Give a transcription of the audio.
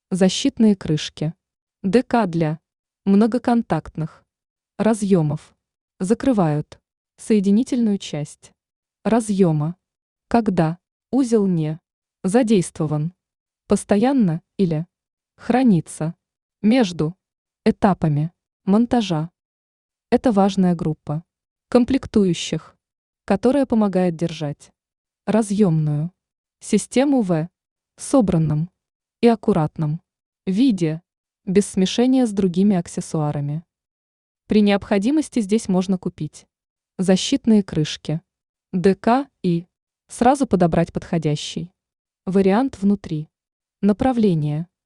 защитные крышки, ДК для многоконтактных разъемов, закрывают соединительную часть разъема, когда узел не задействован постоянно или хранится между этапами монтажа. Это важная группа комплектующих, которая помогает держать разъемную систему в собранном и аккуратном виде, без смешения с другими аксессуарами. При необходимости здесь можно купить защитные крышки, ДК и сразу подобрать подходящий вариант внутри. Направление.